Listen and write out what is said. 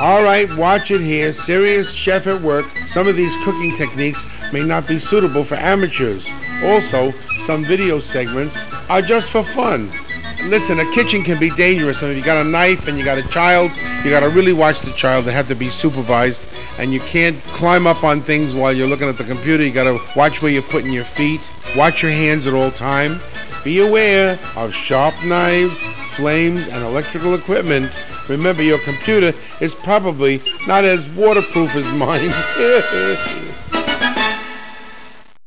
All right, watch it here. Serious chef at work. Some of these cooking techniques may not be suitable for amateurs. Also, some video segments are just for fun. Listen, a kitchen can be dangerous. If you got a knife and you got a child, you got to really watch the child. They have to be supervised, and you can't climb up on things while you're looking at the computer. You got to watch where you're putting your feet. Watch your hands at all time. Be aware of sharp knives, flames, and electrical equipment. Remember, your computer is probably not as waterproof as mine.